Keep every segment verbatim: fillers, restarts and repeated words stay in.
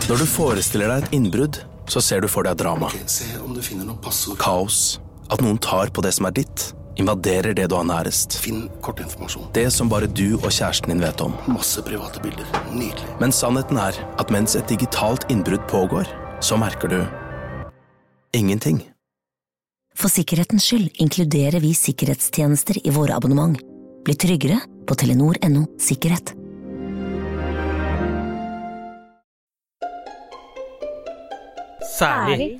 Når du forestiller deg et innbrudd, så ser du for deg drama. Ok, se om du finner noe passord. Kaos. At noen tar på det som er ditt. Invaderer det du har nærest. Finn kortinformasjon. Det som bare du og kjæresten din vet om. Masse private bilder. Nydelig. Men sannheten er at mens et digitalt innbrudd pågår, så merker du ingenting. For sikkerhetens skyld inkluderer vi sikkerhetstjenester i våre abonnement. Bli tryggere på telenor punktum no sikkerhet. Særlig.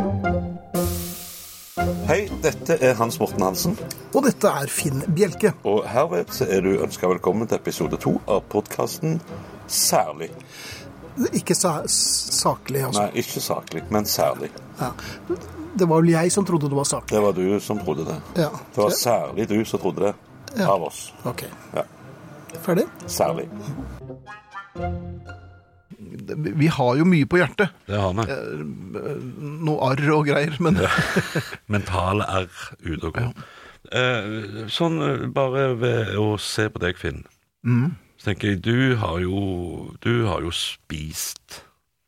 Hei, dette er Hans Morten Hansen. Og dette er Finn Bjelke. Og herved så er du ønsket velkommen til episode to av podcasten Særlig. Ikke sa saklig, altså. Nei, ikke saklig, men særlig. Ja. Det var vel jeg som trodde det var saklig. Det var du som trodde det. Ja. Det var særlig du som trodde det Ja. av oss. Ok. Ja. Ferdig? Særlig. Vi har jo mye på hjertet. Det har vi. Noe arr og greier, men... Mentale er ute og gå. Ja. Eh, sånn bare ved å se på deg, Finn. Mm. Så tenker jeg, du har jo, du har jo spist.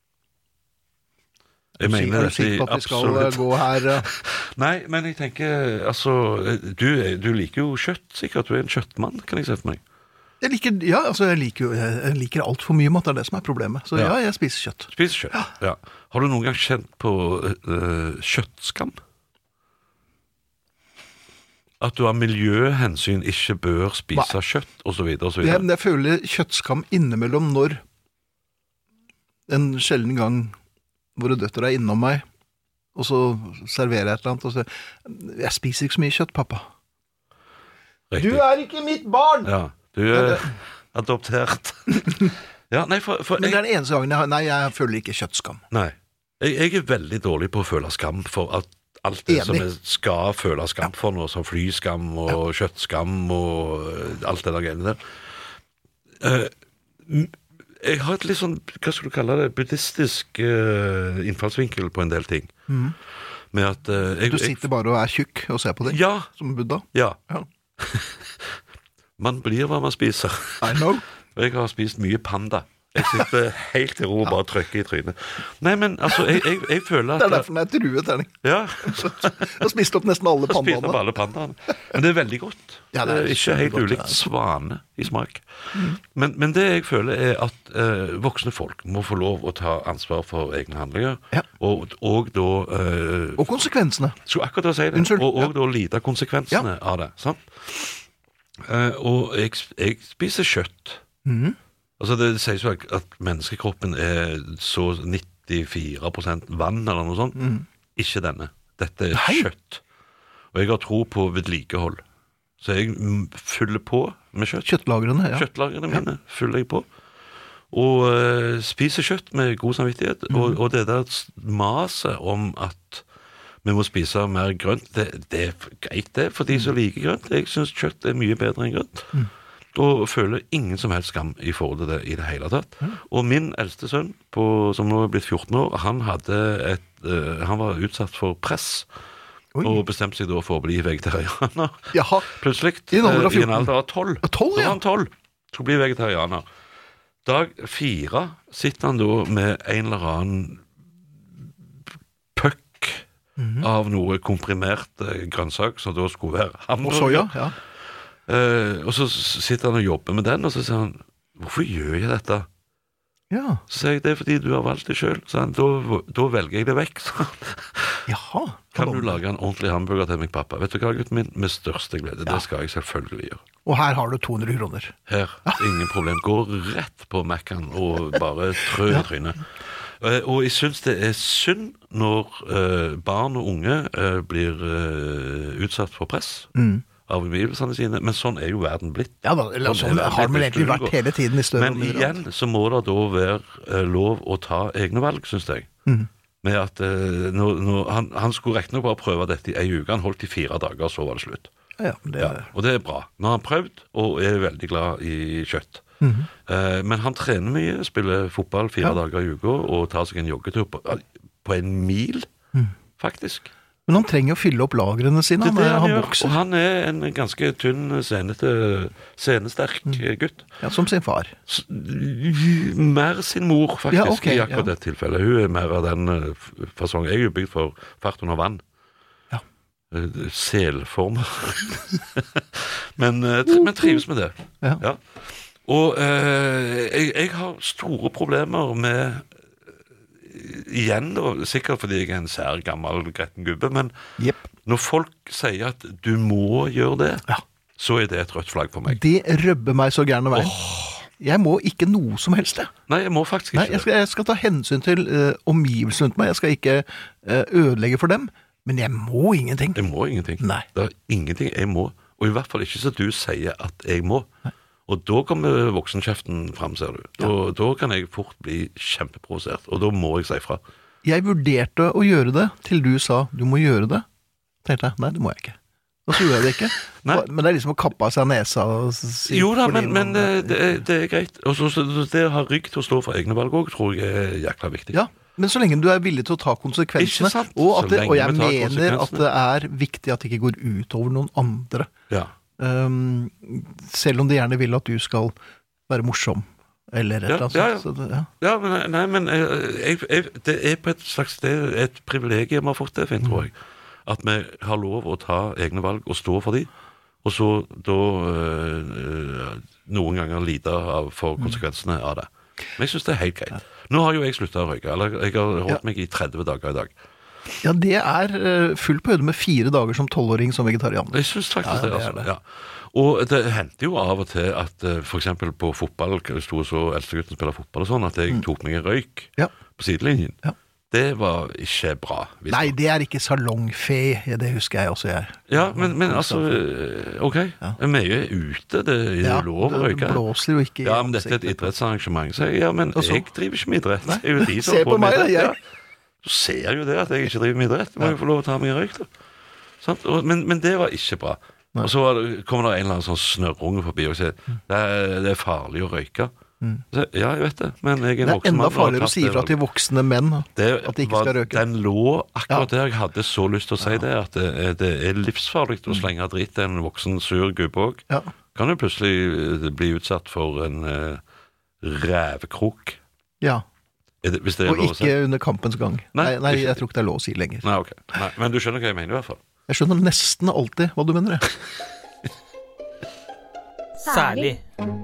Jeg Du mener sier sikkert at vi skal absolutt. gå her... uh, Nei, men jeg tenker, altså, du, du liker jo kjøtt, sikkert. Du er en kjøttmann, kan jeg se for meg. Jeg liker, ja, altså, jeg liker, jo- jeg liker alt for mye mat, det er det som er problemet. Så ja, Ja. jeg spiser kjøtt. Spiser kjøtt, ja. Har du noen gang kjent på uh, kjøttskam? At du av miljøhensyn ikke bør spise Nei. kjøtt, og så videre, og så Jeg, videre. jeg føler kjøttskam innimellom når en sjelden gang våre døtter er innom meg, og så serverer jeg et eller annet, og så jeg spiser ikke så mye kjøtt, pappa. Riktig. er ikke mitt barn! Ja, du er adoptert. Ja, nei, for, for Men det jeg, er den eneste gangen jeg, nei, jeg føler ikke kjøttskam. nei. Jeg, jeg er veldig dårlig på å føle skam for at alt det Enig. som jeg skal føle skam for nå, som flyskam og kjøttskam og eh, alt det der greiene der. Eh, m- jeg har et litt sånn, hva skal du kalle det, buddhistisk eh, innfallsvinkel på en del ting. Med at eh, jeg, Du sitter bare og er tjukk og ser på det, jeg, Ja, som Buddha. ja. Ja. Man blir hva man spiser. I know. Og jeg har spist mye panda. Jeg sitter helt i ro og bare trykker i trynet. Nei, men altså, jeg, jeg, jeg føler at... Det er derfor den er trueterning. Ja, Jeg har spist opp nesten alle jeg spiste opp pandaene. alle pandaene. Men det er veldig godt. Ja, det det er er ikke helt kjempegodt, ulikt ja. svane i smak. Men, men det jeg føler er at eh, voksne folk må få lov å ta ansvar for egne handlinger. Ja. Og, og da... eh, Og konsekvensene. skulle akkurat si det. Unnskyld, Og, og ja. da lide konsekvensene av det. Sant? Eh, og jeg, jeg spiser kjøtt. Mhm. Altså det sies jo at menneskekroppen er så nittifire prosent vann eller noe sånt. Ikke denne. Dette er Nei. kjøtt. Og jeg har tro på vedlikehold. Så jeg mm, fyller på med kjøtt. Kjøttlagrene, ja. Kjøttlagrene mine fyller jeg på. Og eh, spiser kjøtt med god samvittighet. Og, og det der maset om at vi må spise mer grønt, det, det er greit det, for de som liker grønt. Jeg synes kjøtt er mye bedre enn grønt. Og føler ingen som helst skam i forhold til det i det hele tatt. Og min eldste sønn, på, som nå er blitt fjorten år, han, hadde et, uh, han var utsatt for press, Oi. og bestemte seg da for å bli vegetarianer. Jaha. Plutselig, I en alder av eh, i en fjorten. alder av tolv. tolv, Da ja. var han tolv, skulle bli vegetarianer. Dag fire sitter han da med en eller annen puck av noe komprimert eh, grønnsak, som da skulle være Og hamburger. soja, ja. Eh, og så sitter han og jobber med den, og så sier han, hvorfor gjør jeg dette? Ja. Så sier jeg, det er fordi du har valgt det selv. Så han, da, da velger jeg det vekk. Så, Jaha. kan du lage en ordentlig hamburger til meg, pappa? Vet du hva, gutten min? Med største glede. Det skal jeg selvfølgelig gjøre. Og her har du to hundre kroner. Her, ingen problem. Gå rett på Mac-en og bare trø i trynet. Eh, og jeg synes det er synd når eh, barn og unge eh, blir eh, utsatt for press av omgivelsene sine, men sånn er jo verden blitt. Ja da, eller Sånn sånn er har verden det vel blitt. egentlig vært hele tiden i større Men og mindre grad. igjen så må det da være eh, lov å ta egne valg, synes jeg. Med at eh, når, når, han, han skulle rett nok bare prøve dette i ei uke, han holdt i fire dager, så var det slutt. Ja, ja, det Ja, og det er bra. Nå har han prøvd, og er veldig glad i kjøtt. eh, men han trener mye, spiller fotball fire Ja. dager i uka, og tar seg en joggetur på, på en mil, faktisk. Men han trenger å fylle opp lagrene sine, Det er det han, han, han gjør, vokser. og han er en ganske tynn, senete, senesterk gutt. Ja, som sin far. S- Mer sin mor, faktisk, Ja, ok, i akkurat ja. det tilfellet. Hun er mer av den eh, f- fasong. Jeg er jo bygd for fart under vann. Ja. Eh, Selformer. men, eh, t- men trives med det. Ja. Ja. Og eh, jeg, jeg har store problemer med igjen da, sikkert fordi jeg er en sær gammel gretten gubbe, men Jepp. når folk sier at du må gjøre det, Ja. så er det et rødt flagg for meg. Det røbber meg så gærne vei. Jeg må ikke noe som helst, jeg. Nei, jeg må faktisk Nei, ikke jeg skal, jeg skal ta hensyn til uh, omgivelsene rundt meg. Jeg skal ikke uh, ødelegge for dem, men jeg må ingenting. det. Jeg må ingenting. Nei. Det er ingenting jeg må, og i hvert fall ikke så du sier at jeg må. Nei. Og da kommer voksenkjeften frem, ser du. Da, Ja. da kan jeg fort bli kjempeprovosert, og da må jeg si fra. Jeg vurderte å gjøre det til du sa du må gjøre det. Tenkte jeg, nei, det må jeg ikke. Og så gjør jeg det ikke. Nei. Men det er liksom å kappe av seg nesa og si Jo da, fordi men, men man- eh, det, er, det er greit. Og så så det å ha rygg til å stå for egne valg også, tror jeg er jækla viktig. Ja, men så lenge du er villig til å ta konsekvensene, Ikke sant? og, at Så det, lenge og jeg vi tar mener at konsekvensene. det er viktig at det ikke går ut over noen andre. Ja. Um, selv om de gjerne vil at du skal være morsom, eller et Ja, eller annet ja, ja. sånt. Så det, ja. Ja, men, nei, men eh, jeg, jeg, det er på et slags det er et privilegium vi har fått det, Finn, tror jeg. At vi har lov å ta egne valg og stå for de, og så da øh, noen ganger lide av for konsekvensene av det. Men jeg synes det er helt greit. Nå har jo jeg sluttet å røyke, eller jeg har holdt Ja. meg i tretti dager i dag. ja, det er uh, fullt på høyde med fire dager som tolvåring som vegetarianer. Jeg synes faktisk Ja, det, det er altså. det. Ja. Og det hendte jo av og til at eh, for eksempel på fotball, jeg sto så eldstegutten spiller fotball og sånn, at jeg tok meg en røyk Ja. på sidelinjen. Ja. Det var ikke bra. hvis Nei, det- det er ikke salongfe, ja, det husker jeg også jeg. Ja, men, men altså, eh, ok, Ja. vi er ute, det er Ja, lov å det røyke. blåser jo ikke i Ja, men dette er et ansiktet. idrettsarrangement, så jeg, ja, men Og så? jeg driver ikke med idrett. Nei, Det er jo de som se holder på meg, med da, idrett, jeg- ja. Du ser jo det at jeg ikke driver med idrett. Må jo få lov å ta meg en røyk, da. Sant? Og, men, men det var ikke bra. Og så var det, kommer det en eller annen sånn snørrunge forbi og sier det er, det er farlig å røyke. Så, ja, jeg vet det, men jeg er en Det er voksen enda mann og har farligere å tatt si det fra til valget. voksne menn Det at de ikke var- skal røyke. Den lå akkurat Ja. der. Jeg hadde så lyst til å si det, at det, er- det er livsfarlig å slenge dritt til en voksen sur gubbe òg. Ja. Kan jo plutselig eh, bli utsatt for en uh, rævekrok. Ja, Er det, hvis det er og lov å si. ikke under kampens gang. Nei, Nei, nei, ikke- jeg tror ikke det er lov å si lenger. Nei, ok. Nei, men du skjønner hva jeg mener i hvert fall. Jeg skjønner nesten alltid hva du mener. jeg. Særlig.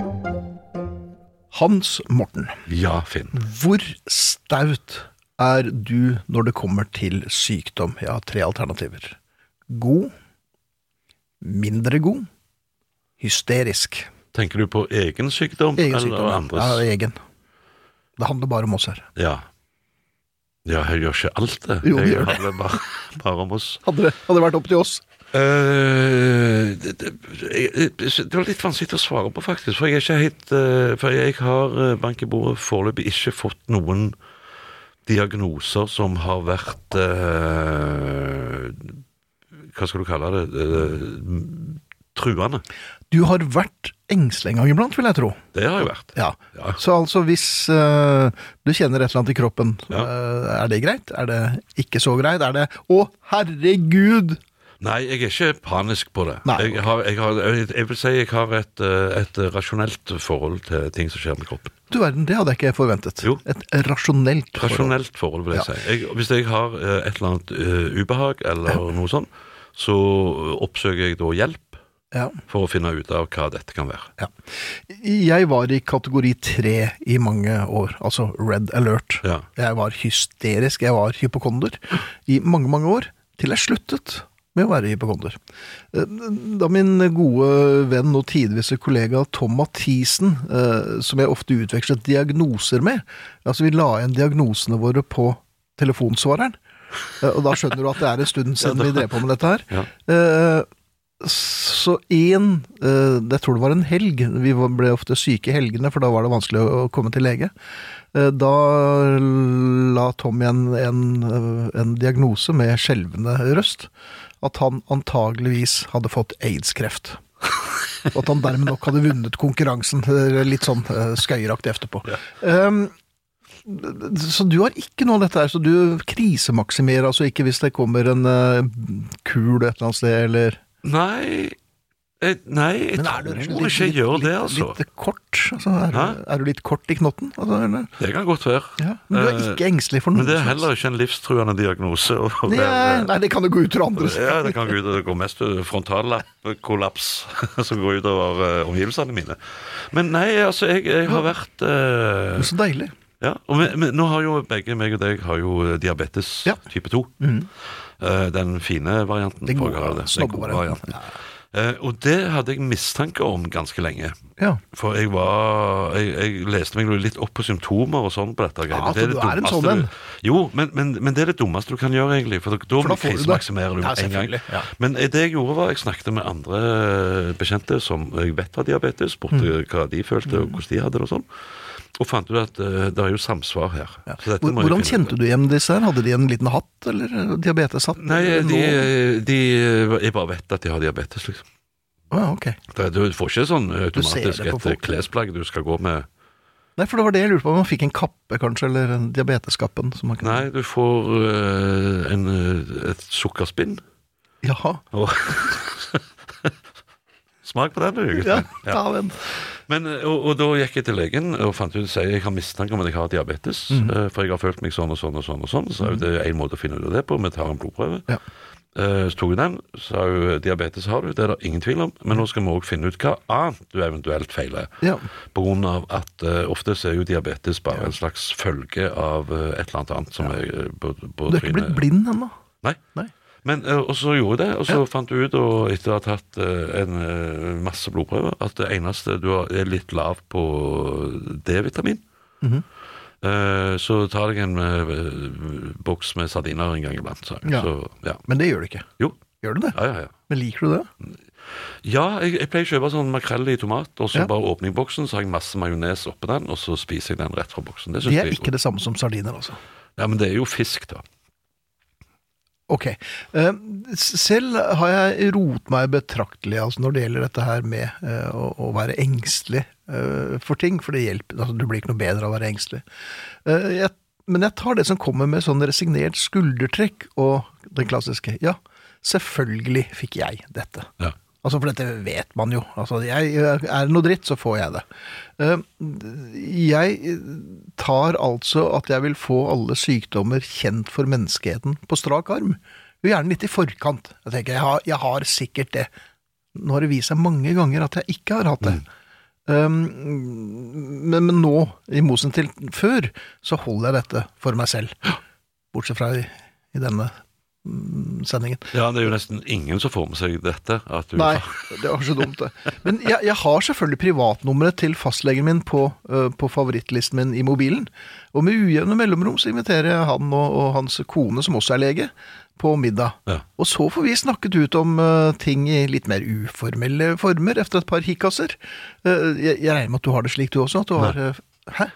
Hans Morten, Ja, Finn. hvor staut er du når det kommer til sykdom? Jeg har tre alternativer. God, mindre god, hysterisk. Tenker du på egen sykdom, Egen eller sykdom, ja. andres? Ja, egen. Det handler bare om oss her. Ja. Ja, jeg gjør ikke alt det. Jo, vi jeg gjør det. handler bare, bare om oss. Hadde det, hadde det vært opp til oss? Eh, det, det, jeg- det var litt vanskelig å svare på, faktisk. For jeg er ikke helt eh, For jeg har eh, bank i bordet foreløpig ikke fått noen diagnoser som har vært eh, Hva skal du kalle det? Eh, truende. Du Du har vært engstelig en gang iblant, vil jeg tro. Det har jeg vært. Ja. Ja. Så altså hvis eh, du kjenner et eller annet i kroppen, Ja. eh, er det greit? Er det ikke så greit? Er det å herregud? Nei, jeg er ikke panisk på det. Nei, jeg, har, jeg, har, jeg vil si jeg har et, eh, et rasjonelt forhold til ting som skjer med kroppen. Du verden, det hadde jeg ikke forventet. Jo. Et rasjonelt forhold. Rasjonelt forhold, vil jeg Ja. si. Jeg, hvis jeg har eh, et eller annet eh, ubehag, eller noe sånt, så oppsøker jeg da hjelp Ja. for å finne ut av hva dette kan være. Ja. Jeg var i kategori tre i mange år, altså red alert. Ja. Jeg var hysterisk, jeg var hypokonder i mange, mange år, til jeg sluttet med å være hypokonder. Da min gode venn og tidvise kollega Tom Mathisen, eh, som jeg ofte utvekslet diagnoser med, altså vi la igjen diagnosene våre på telefonsvareren, eh, og da skjønner du at det er en stund siden vi drev på med dette her. Ja. Eh, Så en, eh, jeg tror det var en helg, vi var- ble ofte syke i helgene, for da var det vanskelig å å komme til lege. Eh, Da la Tom igjen en, eh, en diagnose med skjelvende røst, at han antageligvis hadde fått AIDS-kreft. Og at han dermed nok hadde vunnet konkurransen, eh, litt sånn eh, skøyeraktig etterpå. Um, Så du har ikke noe av dette her, så du krisemaksimerer, altså ikke hvis det kommer en uh, kul et eller annet sted, eller... Nei, jeg, nei, jeg tror ikke jeg gjør det, altså. Litt kort, altså, er, du, er du litt kort i knotten? Altså, eller? Det kan godt være. Ja, men du er ikke engstelig for noe. Men det er heller ikke en livstruende diagnose. Nei, nei, det kan jo gå ut til andre. Ja, det kan gå ut, det går mest frontallappkollaps som går ut over uh, omgivelsene mine. Men nei, altså, jeg, jeg har vært... Uh, det er så deilig. Ja, og vi, vi, nå har jo begge, meg og deg, har jo diabetes ja. type to. Mm. Uh, den fine varianten. Den gode, snobbevarianten. Ja. Uh, og det hadde jeg mistanke om ganske lenge. Ja. For jeg var jeg, jeg leste meg litt opp på symptomer og sånn på dette. Ja, det er du er en sånn du, Jo, men, men, men det er det dummeste du kan gjøre egentlig. For da, da krisemaksimerer du ja, en gang ja. Men det jeg gjorde var, jeg snakket med andre bekjente som jeg vet har diabetes, spurte mm. hva de følte og hvordan de hadde det og sånn. Og fant ut at uh, det er jo samsvar her. Ja. Hvordan kjente du hjem disse her? Hadde de en liten hatt, eller diabeteshatt? Nei, de, de, jeg bare vet at de har diabetes, liksom. Ah, ok. Det, du får ikke sånn automatisk et klesplagg du skal gå med. Nei, for det var det jeg lurte på, om man fikk en kappe kanskje, eller en diabeteskappen. Som man kan... Nei, du får uh, en, et sukkerspinn. Jaha. Og smak på den, du. Ja, ta den. Men, og, og da gikk jeg til legen og fant ut at jeg har mistanke om at jeg har diabetes, mm. for jeg har følt meg sånn og sånn og sånn og sånn, så mm. det er en måte å finne ut av det på, vi tar en blodprøve. Ja. Så tok jeg den, sa jo diabetes har du, det er det ingen tvil om, men nå skal vi også finne ut hva annet du eventuelt feiler. Ja. På grunn av at uh, ofte er jo diabetes bare ja. en slags følge av uh, et eller annet som ja. er på, på Du er ikke blitt blind ennå? Nei. Nei. Men, og så gjorde jeg det, og så ja. fant du ut, og etter å ha tatt en masse blodprøver, at det eneste du er litt lav på D-vitamin. Mm-hmm. Så tar jeg en boks med sardiner en gang iblant. Så, ja. så, ja. Men det gjør du ikke? Jo. Gjør du det? Ja, ja, ja. Men liker du det? Ja, jeg, jeg pleier å kjøpe sånn makrell i tomat, og så ja. bare åpner jeg boksen, så har jeg masse majones oppe den, og så spiser jeg den rett fra boksen. Det, det er ikke det samme som sardiner, altså? Ja, men det er jo fisk, da. Ok. Uh, selv har jeg rot meg betraktelig altså når det gjelder dette her med uh, å, å være engstelig uh, for ting, for det hjelper, altså, du blir ikke noe bedre av å være engstelig. Uh, jeg, men jeg tar det som kommer med sånn resignert skuldertrekk og den klassiske, ja, selvfølgelig fikk jeg dette. Ja. Altså, for dette vet man jo. Altså, jeg, er det noe dritt, så får jeg det. Uh, jeg tar altså at jeg vil få alle sykdommer kjent for menneskeheten på strak arm. Og gjerne litt i forkant. Jeg tenker, jeg har, jeg har sikkert det. Nå har det vist seg mange ganger at jeg ikke har hatt det. Mm. Um, men, men nå, i mosen til før, så holder jeg dette for meg selv. Bortsett fra i, i denne sendingen. Ja, det er jo nesten ingen som får med seg dette. At du... Nei, det var så dumt det. Men jeg, jeg har selvfølgelig privatnummeret til fastlegen min på, uh, på favorittlisten min i mobilen, og med ujevne mellomrom så inviterer jeg han og, og hans kone, som også er lege, på middag. Ja. Og så får vi snakket ut om uh, ting i litt mer uformelle former etter et par hikasser. Uh, jeg, jeg regner med at du har det slik du også, at du har... Uh, hæ?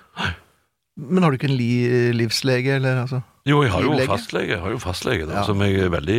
Men har du ikke en li, livslege, eller altså... Jo, jeg har jo fastlege, jeg har jo fastlege da, ja. som jeg veldig,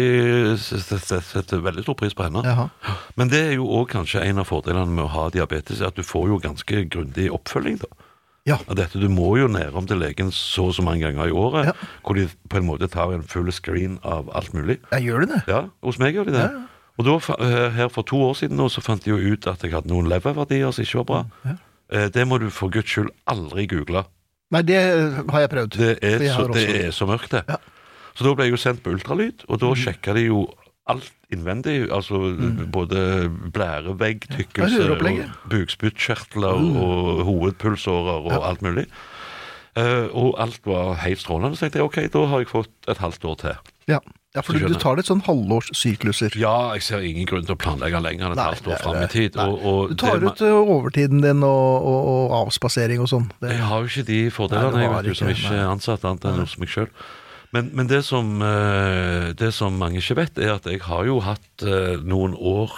setter veldig stor pris på henne. Jaha. Men det er jo også kanskje en av fordelene med å ha diabetes, at du får jo ganske grundig oppfølging da. Ja. Av dette, du må jo ned om til legen så og så mange ganger i året, ja. hvor de på en måte tar en full screen av alt mulig. Ja, gjør de det? Ja, hos meg gjør de det. Ja. Og da, her for to år siden nå, så fant de jo ut at jeg hadde noen leververdier som ikke var bra. Ja. Det må du for Guds skyld aldri google. Nei, det har jeg prøvd. Det er, så, det er så mørkt det. Ja. Så da ble jeg jo sendt på ultralyd, og da mm. sjekket de jo alt innvendig, altså mm. både blærevegg, tykkelse, ja, og bukspyttkjertler, mm. og hovedpulsårer, og ja. alt mulig. Uh, og alt var helt strålende, så tenkte jeg, ok, da har jeg fått et halvt år til. Ja. Ja, for du, du tar det sånn halvårssykluser. Ja, jeg ser ingen grunn til å planlegge lenger enn et halvt år frem i tid. Og, og du tar det, ut uh, overtiden din og, og, og avspasering og sånn. Det... Jeg har jo ikke de fordelene, nei, jeg vet jo, som ikke er ansatt annet enn hos meg selv. Men, men det, som, uh, det som mange ikke vet, er at jeg har jo hatt uh, noen år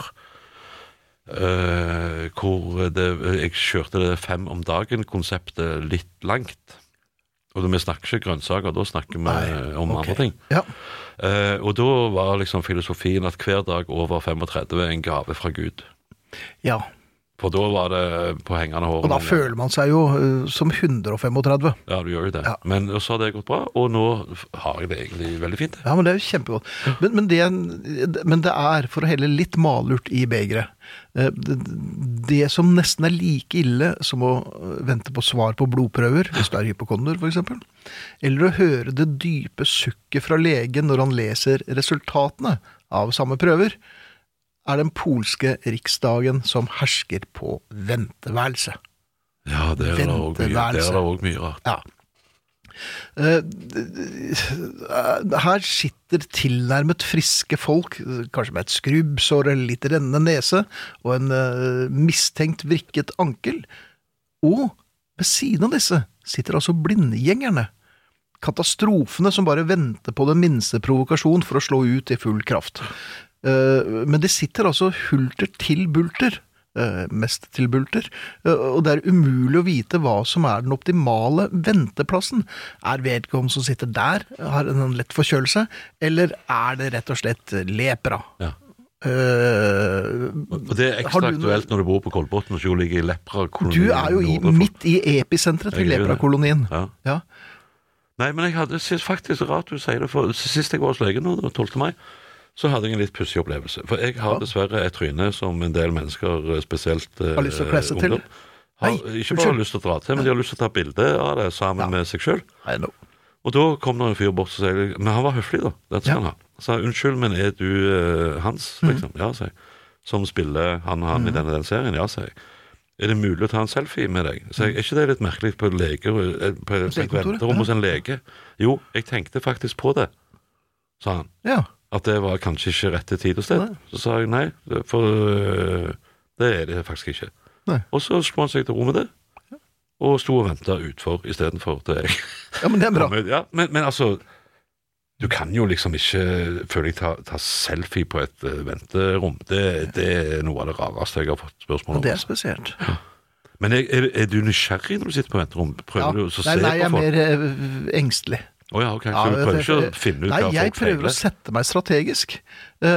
uh, hvor det, jeg kjørte det fem om dagen-konseptet litt langt. Og da vi snakker ikke grønnsaker, da snakker vi Nei, om okay. andre ting. Ja. Uh, og da var liksom filosofien at hver dag over femogtredve er en gave fra Gud. Ja. For da var det på hengende hår. Og da føler man seg jo uh, som hundre og femogtredve. Ja, du gjør jo det. Ja. Men så har det gått bra, og nå har jeg det egentlig veldig fint. Ja, men det er jo kjempegodt. Men, men, det, men det er, for å helle litt malurt i begeret, uh, det, det som nesten er like ille som å vente på svar på blodprøver, hvis du er hypokonder for eksempel, eller å høre det dype sukket fra legen når han leser resultatene av samme prøver, er den polske riksdagen som hersker på venteværelse. Ja, det er det også mye, det er det også mye rart. Ja. Her sitter tilnærmet friske folk, kanskje med et skrubbsår eller litt rennende nese, og en mistenkt vrikket ankel. Og ved siden av disse sitter altså blindgjengerne. Katastrofene som bare venter på den minste provokasjon for å slå ut i full kraft. Men det sitter altså hulter til bulter, mest til bulter, og det er umulig å vite hva som er den optimale venteplassen. Er vedkommende som sitter der, har en lett forkjølelse, eller er det rett og slett lepra? Ja. Uh, og det er ekstra du, aktuelt når du bor på Kolbotn og ikke ligger i lepra-kolonien. Du er jo i, midt i episentret til lepra-kolonien. Ja. Ja. Nei, men jeg hadde faktisk rart du sier det, for sist jeg var hos legen nå, tolvte mai, så hadde jeg en litt pussig opplevelse. For jeg har dessverre et tryne som en del mennesker, spesielt har lyst til å presse til. Har ikke bare lyst til å dra til, men de har lyst til å ta bilde av det sammen ja. med seg selv. Og da kom det en fyr bort og sier, men han var høflig da, det skal han ha. Han sa, unnskyld, men er du uh, Hans, liksom? Mm. Ja, sier jeg. Som spiller han og han mm. i denne den serien, ja, sier jeg. Er det mulig å ta en selfie med deg? Så jeg, er ikke det litt merkelig på lege, på et venterom hos en lege? Jo, jeg tenkte faktisk på det, sa han. Ja. At det var kanskje ikke rette tid og sted. Nei. Så sa jeg nei, for uh, det er det faktisk ikke. Nei. Og så sprang jeg til rommet det, og sto og ventet utfor i stedet for det jeg. Ja, men det er bra. Ja, men, men altså, du kan jo liksom ikke, føler jeg, ta, ta selfie på et uh, venterom. Det, det er noe av det rareste jeg har fått spørsmål om. Og det er spesielt. Ja. Men er, er, er du nysgjerrig når du sitter på venterom? Prøver ja. du å se nei, nei, på folk? Nei, jeg er mer uh, engstelig. Å oh ja, ok, så ja, du prøver ikke å finne ut nei, hva folk feiler? Nei, jeg prøver å sette meg strategisk. Uh,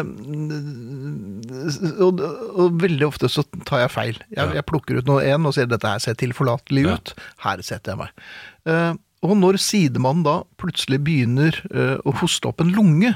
og, og veldig ofte så tar jeg feil. Jeg, ja. jeg plukker ut noe en og sier dette her ser tilforlatelig ut. Ja. Her setter jeg meg. Uh, og når sidemannen da plutselig begynner uh, å hoste opp en lunge,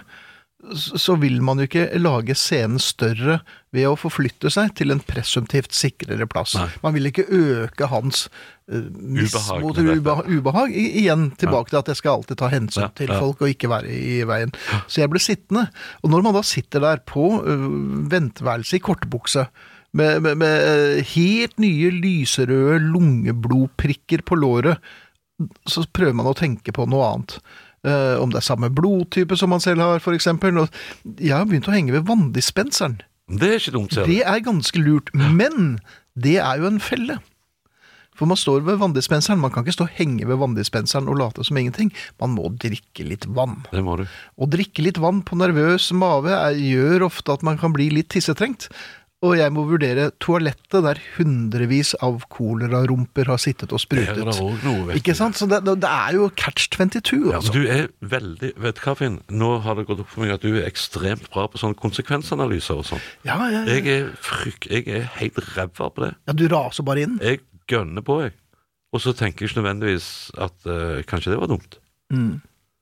så vil man jo ikke lage scenen større ved å forflytte seg til en presumptivt sikrere plass. Nei. Man vil ikke øke hans uh, mismot ubehag, ubehag. I, igjen tilbake ja. til at jeg skal alltid ta hensyn ja, til ja. folk og ikke være i veien. Så jeg ble sittende. Og når man da sitter der på uh, venteværelse i kortbukse, med, med, med helt nye lyserøde lungeblodprikker på låret, så prøver man å tenke på noe annet. Uh, om det er samme blodtype som man selv har, for eksempel. Og jeg har begynt å henge ved vanndispenseren. Det er ikke dumt, ser du. Det er ganske lurt, men det er jo en felle. For man står ved vanndispenseren, man kan ikke stå og henge ved vanndispenseren og late som ingenting. Man må drikke litt vann. Det må du. Og drikke litt vann på nervøs mave er, gjør ofte at man kan bli litt tissetrengt. Og jeg må vurdere toalettet der hundrevis av kolerarumper har sittet og sprutet. Det er det også noe, vet du. Ikke sant? Så det, det er jo catch tjueto, altså. Ja, du er veldig, vet du hva, Finn? Nå har det gått opp for meg at du er ekstremt bra på sånne konsekvensanalyser og sånn. Ja, ja, ja. Jeg er fryk, jeg er helt ræva på det. Ja, du raser bare inn. Jeg gønner på, jeg. Og så tenker jeg ikke nødvendigvis at uh, kanskje det var dumt. Mm.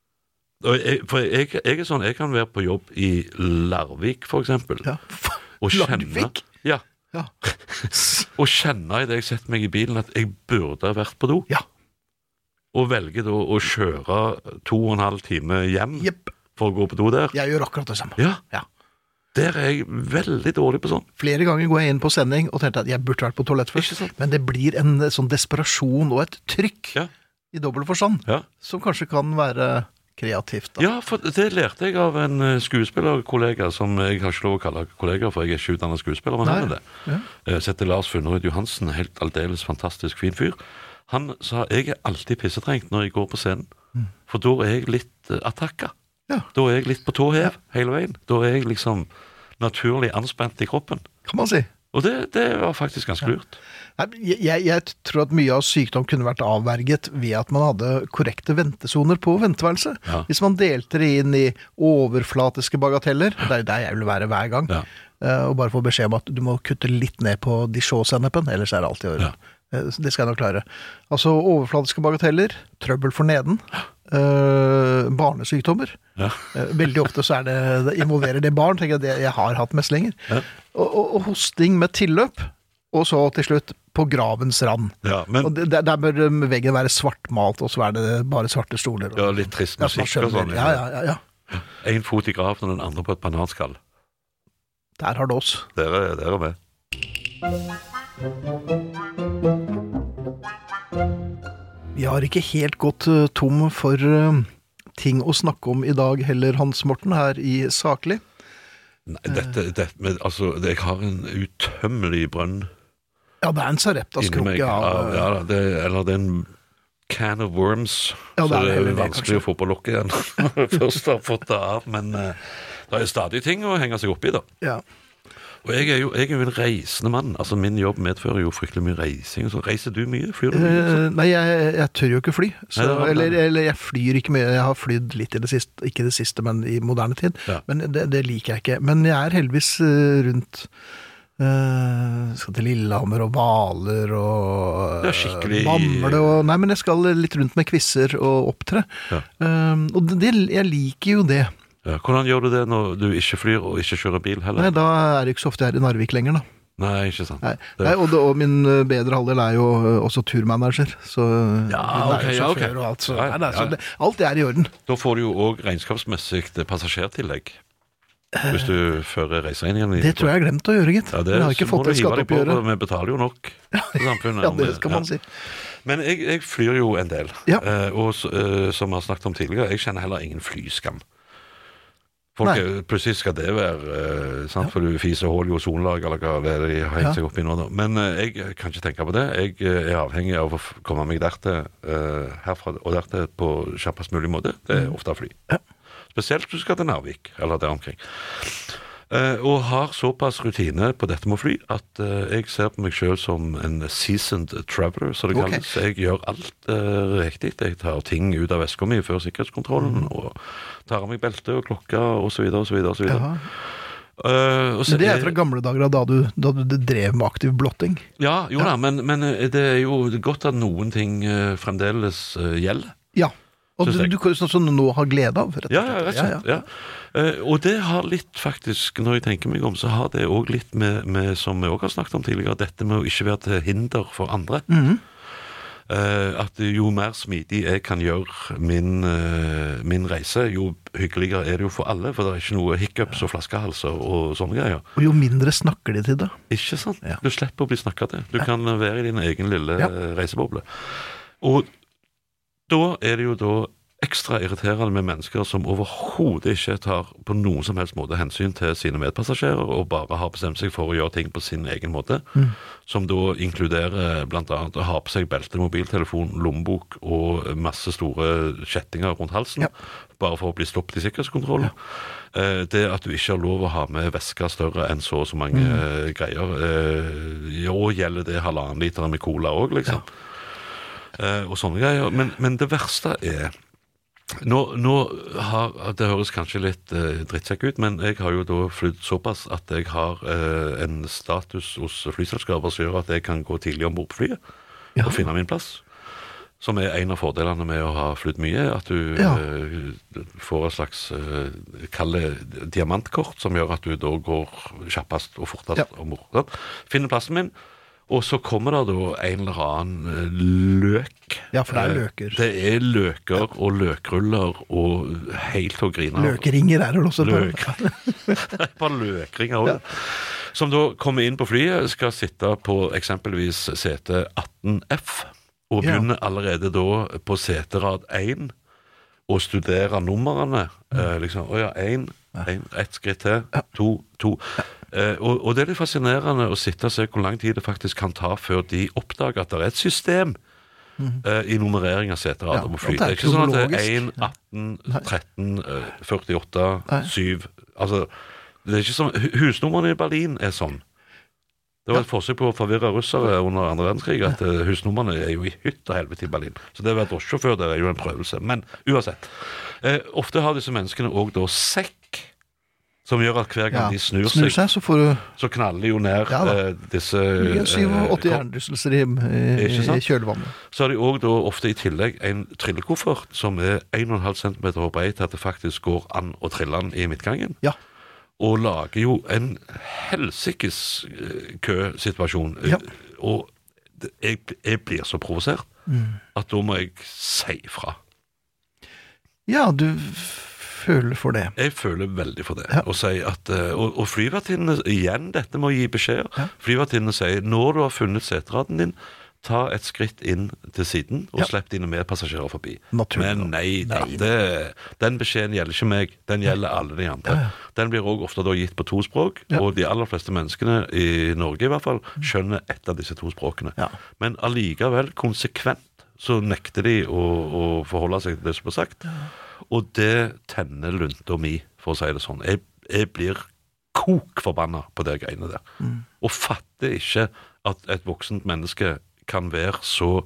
Og jeg, for jeg, jeg er sånn, jeg kan være på jobb i Larvik, for eksempel. Ja, og kjenne, ja. Ja. og kjenne i det jeg setter meg i bilen at jeg burde ha vært på do. Ja. Og velge da å kjøre to og en halv time hjem yep. for å gå på do der. Jeg gjør akkurat det samme. Ja. Ja. Der er jeg veldig dårlig på sånn. Flere ganger går jeg inn på sending og tenker at jeg burde vært på toalett først. Men det blir en sånn desperasjon og et trykk ja. i dobbelt forstand ja. som kanskje kan være kreativt da. Ja, for det lærte jeg av en skuespillerkollega som jeg har ikke lov å kalle kollega, for jeg er ikke utdannet skuespiller, men han er det. Ja. Så heter Lars Funnerud Johansen, helt aldeles fantastisk fin fyr. Han sa, jeg er alltid pissetrengt når jeg går på scenen, mm. for da er jeg litt uh, attakka. Ja. Da er jeg litt på tå hev hele veien. Da er jeg liksom naturlig anspent i kroppen. Kan man si. Og det, det var faktisk ganske ja. lurt. Jeg, jeg, jeg tror at mye av sykdom kunne vært avverget ved at man hadde korrekte ventesoner på venteværelse. Ja. Hvis man delte det inn i overflatiske bagateller, det er der jeg vil være hver gang, ja. eh, og bare få beskjed om at du må kutte litt ned på dijon-sennepen, ellers er det alltid i orden. Ja. Eh, Det skal jeg nok klare. Altså overfladiske bagateller, trøbbel for neden, eh, barnesykdommer. Ja. Eh, Veldig ofte så er det, det involverer det barn, tenker jeg det jeg har hatt mest lenger. Ja. Og, og, og hosting med tilløp, og så til slutt på gravens rand. Ja, men Og det, der, der bør um, veggen være svartmalt, og så er det bare svarte stoler. Og, ja, litt trist Ja, så man musikk og sånn. skjønner. Ja, ja, ja, ja. En fot i graven og den andre på et bananskall. Der har det oss. Dere, dere er med. Vi har ikke helt gått uh, tom for uh, ting å snakke om i dag heller, Hans Morten, her i Saklig. Nei, dette, dette med, altså, jeg har en utømmelig brønn Ja, det er en sareptas inni meg. krukke Ja, av... ja, da, det, eller det er en can of worms, Ja, det så er det heller er det, vanskelig kanskje. å få på lokket igjen. Først har fått det av, men uh, det er stadig ting å henge seg opp i da. Ja. Og jeg er jo, jeg er jo en reisende mann. Altså, min jobb medfører jo fryktelig mye reising. Så reiser du mye? Flyr du mye? Eh, nei, jeg, jeg tør jo ikke fly. Så, Nei, det var- eller, eller jeg flyr ikke mye. Jeg har flydd litt i det siste, ikke det siste, men i moderne tid. Ja. Men det, det liker jeg ikke. Men jeg er heldigvis eh, rundt eh, skal til Lillehammer og Hvaler og Det er skikkelig- eh, Bamble og Nei, men jeg skal litt rundt med kvisser og opptre. Ja. Eh, og det, det, jeg liker jo det. Ja, hvordan gjør du det når du ikke flyr og ikke kjører bil heller? Nei, da er det ikke så ofte jeg er i Narvik lenger, da. Nei, ikke sant. Nei, Det- Nei og, det, og min eh, bedre halvdel er jo eh, også turmanager, så Ja, hun er ok, jo ja, ok. sjåfør og alt, så, Ja, nei, nei, så ja. det, alt er i orden. Da får du jo òg regnskapsmessig passasjertillegg. Hvis du fører reiseregningen. Det tror jeg jeg har glemt å gjøre, gitt. Ja, det jeg har ikke så må fått du det hive deg på, skatteoppgjøret. for Vi betaler jo nok til samfunnet. Ja, det skal man si. Men jeg, jeg flyr jo en del. Ja. Eh, og så, eh, som vi har snakket om tidligere, jeg kjenner heller ingen flyskam. Folk, Nei. er- plutselig skal det være eh, sant, for du fiser hull i ozonlag eller hva det er de har hengt Ja. seg opp i nå. da. Men eh, jeg kan ikke tenke på det. Jeg eh, er avhengig av å f- komme meg dertil, eh, herfra og dertil på kjappest mulig måte. Det er ofte fly. Ja. Spesielt hvis du skal til Narvik, eller der omkring. Eh, og har såpass rutine på dette med fly at eh, jeg ser på meg selv som en seasoned traveler, så det Ok. kalles. Jeg gjør alt eh, riktig. Jeg tar ting ut av veska mi før sikkerhetskontrollen, Mhm. og tar av meg belte og klokke og så videre og så videre. Og så videre. Jaha. Eh, og så Men det er fra gamle dager da du, da du drev med aktiv blotting. Ja, jo da, men, men eh, det er jo godt at noen ting eh, fremdeles eh, gjelder. Ja. Og Synes du, jeg. du, sånn som du nå har glede av, rett og Ja, ja, rett og slett. slett. Ja, Eh, og det har litt faktisk, når jeg tenker meg om, så har det òg litt med, med, som vi òg har snakket om tidligere, dette med å ikke være til hinder for andre. Mhm. Eh, at jo mer smidig jeg kan gjøre min, eh, min reise, jo hyggeligere er det jo for alle, for det er ikke noe hiccups og flaskehalser og sånne greier. Og jo mindre snakker de til deg. Ikke sant? Ja. Du slipper å bli snakket til. Du kan være i din egen lille Ja. eh, reiseboble. Og da er det jo da ekstra irriterende med mennesker som overhodet ikke tar på noen som helst måte hensyn til sine medpassasjerer, og bare har bestemt seg for å gjøre ting på sin egen måte, Mm. som da inkluderer blant annet å ha på seg belte, mobiltelefon, lommebok og masse store kjettinger rundt halsen, Ja. bare for å bli stoppet i sikkerhetskontroll. Eh, Det at du ikke har lov å ha med vesker større enn så og så mange Mm. eh, greier. eh, Jo, gjelder det halvannen liter med cola òg, liksom. Eh, og sånne greier. Men, men det verste er Nå, nå har, det høres kanskje litt eh, drittsekk ut, men jeg har jo da flydd såpass at jeg har eh, en status hos flyselskaper som gjør at jeg kan gå tidlig om bord på flyet Ja. og finne min plass. Som er en av fordelene med å ha flydd mye, at du Ja. eh, får et slags uh, kalle diamantkort, som gjør at du da går kjappest og fortest Ja. om bord. sant? Finner plassen min, og så kommer det da en eller annen eh, løk. Ja, for det er Eh, løker. Det er løker og løkruller og helt til å grine. av. Løkeringer er det også. Løk. Et par løkringer også. Som da kommer inn på flyet, skal sitte på eksempelvis sete atten F, og Ja. begynner allerede da på seterad én å studere numrene. Eh, liksom, å ja, én, én, ett skritt til, to, to. Eh, og, og det er litt fascinerende å sitte og se hvor lang tid det faktisk kan ta før de oppdager at det er et system eh, i nummerering av seterader Ja, på fly. og det Det er er ikke sånn at det er kronologisk. én, atten, tretten, eh, førtiåtte, Nei. syv. Altså, det er ikke sånn, hu- husnumrene i Berlin er sånn. Det var et forsøk på å forvirre russere under andre verdenskrig, at eh, husnumrene er jo i hytt og helvete i Berlin. Så det å være drosjesjåfør, det er jo en prøvelse. Men uansett. Eh, ofte har disse menneskene også da sekk, Som gjør at hver gang Ja, de snur, snur seg, seg, så får du så knaller de jo ned Ja da. eh, disse syv-åtte eh, hjernerystelser i, i, Ikke sant? i kjølvannet. Så har de også da ofte i tillegg en trillekoffert som er en og en halv centimeter brei til at det faktisk går an å trille den i midtgangen. Ja. Og lager jo en helsikes eh, køsituasjon. Ja. Og det- jeg, jeg blir så provosert Mm. at da må jeg si fra. Ja, du f- føler for det. Jeg føler veldig for det. Ja. Og, sier at, eh, og, og flyvertinnene, igjen dette med å gi beskjeder. Ja. Flyvertinnene sier, når du har funnet seteraden din, ta et skritt inn til siden, og Ja. slipp dine medpassasjerer forbi. Naturlig Men nok. nei, da, Nei. det, den beskjeden gjelder ikke meg, den gjelder alle de andre. Ja, ja. Den blir også ofte da gitt på to språk, Ja. og de aller fleste menneskene, i Norge i hvert fall, skjønner ett av disse to språkene. Ja. Men allikevel, konsekvent, så nekter de å, å forholde seg til det som blir sagt. Og det tenner lunta mi, for å si det sånn. Jeg, jeg blir kok forbanna på det greiene der. Mm. Og fatter ikke at et voksent menneske kan være så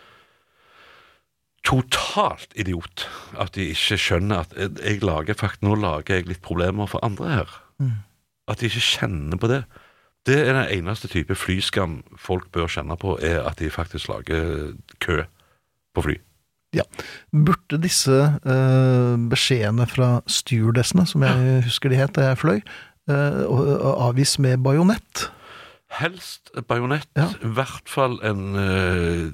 totalt idiot at de ikke skjønner at jeg lager faktisk, nå lager jeg litt problemer for andre her. Mm. At de ikke kjenner på det. Det er den eneste type flyskam folk bør kjenne på, er at de faktisk lager kø på fly. Ja. Burde disse eh, beskjedene fra stewardessene, som jeg husker de het da jeg fløy, eh, og- og avgis med bajonett? Helst bajonett, Ja. i hvert fall en eh,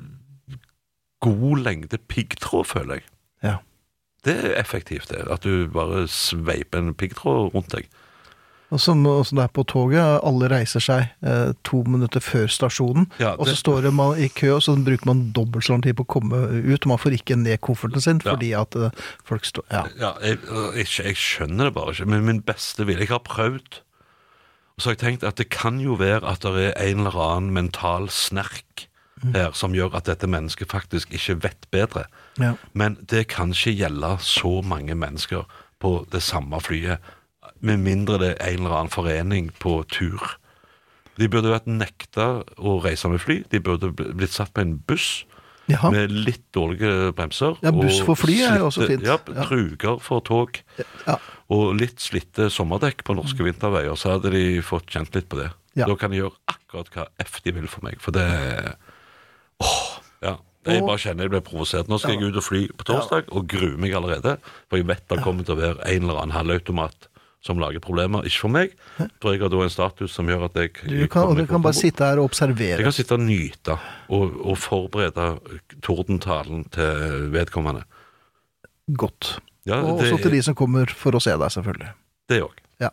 god lengde piggtråd, føler jeg. Ja. Det er effektivt, det. At du bare sveiper en piggtråd rundt deg. Og som, og som det er på toget, alle reiser seg eh, to minutter før stasjonen, Ja, og så det- står man i kø, og så bruker man dobbelt så lang tid på å komme ut, og man får ikke ned kofferten sin, Ja. fordi at eh, folk står... Ja. Ja, jeg, jeg, jeg skjønner det bare ikke, men min beste vil. Jeg har prøvd. Og så har jeg tenkt at det kan jo være at det er en eller annen mental snerk her som gjør at dette mennesket faktisk ikke vet bedre. Ja. Men det kan ikke gjelde så mange mennesker på det samme flyet, med mindre det er en eller annen forening på tur. De burde vært nekta å reise med fly. De burde blitt satt på en buss Jaha. med litt dårlige bremser. Ja, buss og for fly er jo også slitte- fint. Ja, Ja. truger for tog. Ja. Og litt slitte sommerdekk på norske vinterveier, så hadde de fått kjent litt på det. Ja. Da kan de gjøre akkurat hva F de vil for meg, for det Åh, ja. Jeg Og- bare kjenner jeg ble provosert. Nå skal jeg ut og fly på torsdag, og gruer meg allerede, for jeg vet det kommer til å være en eller annen halvautomat som lager problemer, ikke for meg. For jeg har da en status som gjør at jeg Du kan, og du kan bare sitte her og Jeg observere. kan sitte og nyte, og, og forberede tordentalen til vedkommende. Godt. Ja, Og det, også til de som kommer for å se deg, selvfølgelig. det òg. Ja.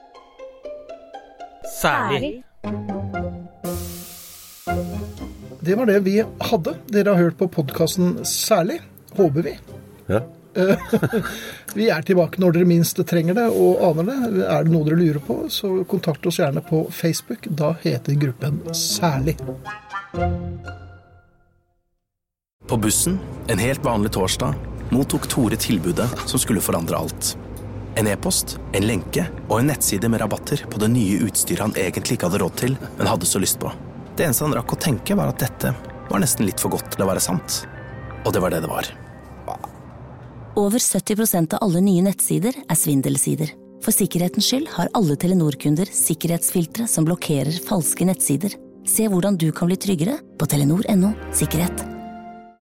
Særlig. Det var det vi hadde. Dere har hørt på podkasten Særlig, håper vi. Ja. Vi er tilbake når dere minst trenger det og aner det. Er det noe dere lurer på, så kontakt oss gjerne på Facebook. Da heter gruppen Særlig. På bussen, en helt vanlig torsdag, mottok Tore tilbudet som skulle forandre alt. En e-post, en lenke og en nettside med rabatter på det nye utstyret han egentlig ikke hadde råd til, men hadde så lyst på. Det eneste han rakk å tenke var at dette var nesten litt for godt til å være sant. Og det var det det var. Over sytti prosent av alle nye nettsider er svindelsider. For sikkerhetens skyld har alle Telenor-kunder sikkerhetsfiltre som blokkerer falske nettsider. Se hvordan du kan bli tryggere på telenor punktum no sikkerhet.